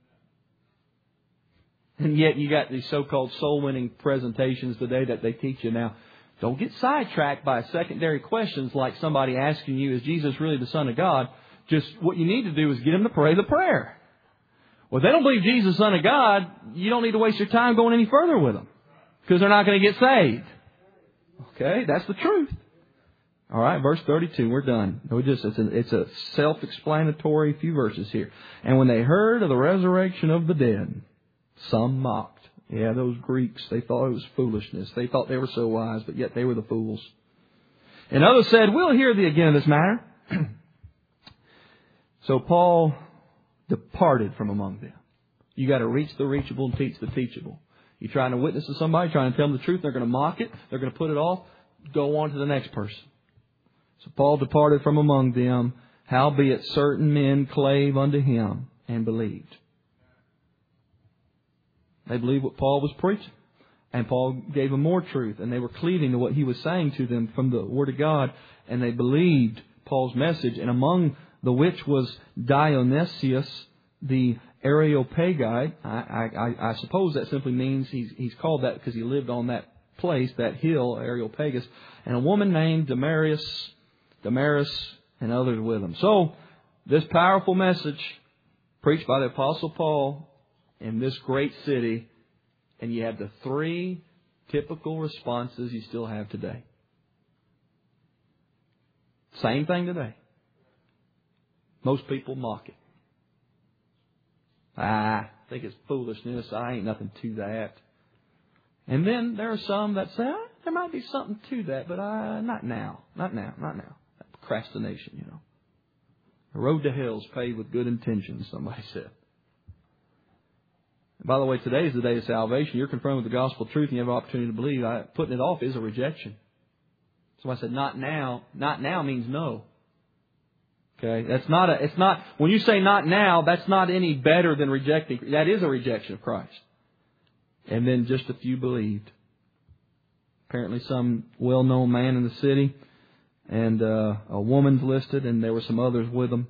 And yet you got these so-called soul-winning presentations today that they teach you now. Don't get sidetracked by secondary questions like somebody asking you, is Jesus really the Son of God? Just what you need to do is get them to pray the prayer. Well, if they don't believe Jesus is the Son of God, you don't need to waste your time going any further with them, because they're not going to get saved. Okay, that's the truth. All right, verse 32, we're done. It's a self-explanatory few verses here. And when they heard of the resurrection of the dead, some mocked. Yeah, those Greeks, they thought it was foolishness. They thought they were so wise, but yet they were the fools. And others said, we'll hear thee again of this matter. So Paul departed from among them. You got to reach the reachable and teach the teachable. You're trying to witness to somebody, trying to tell them the truth, they're going to mock it, they're going to put it off, go on to the next person. So Paul departed from among them, howbeit certain men clave unto him and believed. They believed what Paul was preaching. And Paul gave them more truth. And they were cleaving to what he was saying to them from the Word of God. And they believed Paul's message. And among the which was Dionysius the Areopagite. I suppose that simply means he's called that because he lived on that place, that hill, Areopagus. And a woman named Damaris, and others with him. So, this powerful message preached by the Apostle Paul in this great city, and you have the three typical responses you still have today. Same thing today. Most people mock it. I think it's foolishness. I ain't nothing to that. And then there are some that say, there might be something to that, but not now. Not now. That procrastination, you know. The road to hell is paved with good intentions, somebody said. And by the way, today is the day of salvation. You're confronted with the gospel truth and you have an opportunity to believe. Putting it off is a rejection. So I said, not now. Not now means no. Okay, it's not, when you say not now, that's not any better than rejecting. That is a rejection of Christ. And then just a few believed. Apparently some well-known man in the city, and a woman's listed, and there were some others with them.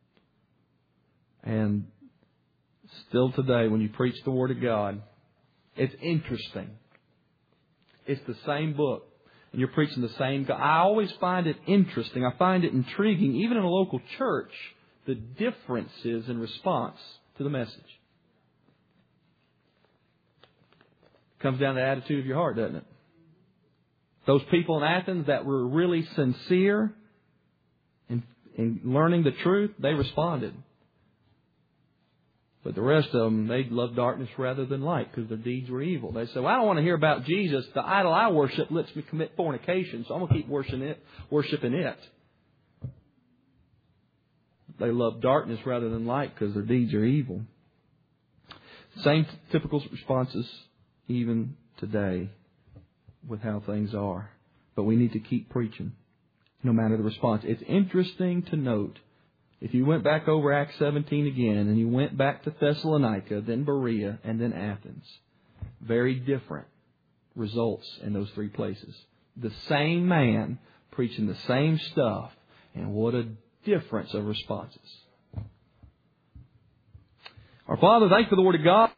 And still today, when you preach the Word of God, it's interesting. It's the same book. And you're preaching the same God. I always find it interesting. I find it intriguing, even in a local church, the differences in response to the message. Comes down to the attitude of your heart, doesn't it? Those people in Athens that were really sincere in learning the truth, they responded. But the rest of them, they loved darkness rather than light because their deeds were evil. They said, well, I don't want to hear about Jesus. The idol I worship lets me commit fornication, so I'm going to keep worshiping it. They love darkness rather than light because their deeds are evil. Same typical responses even today with how things are. But we need to keep preaching no matter the response. It's interesting to note, if you went back over Acts 17 again and you went back to Thessalonica, then Berea, and then Athens, very different results in those three places. The same man preaching the same stuff, and what a difference of responses. Our Father, thank you for the Word of God.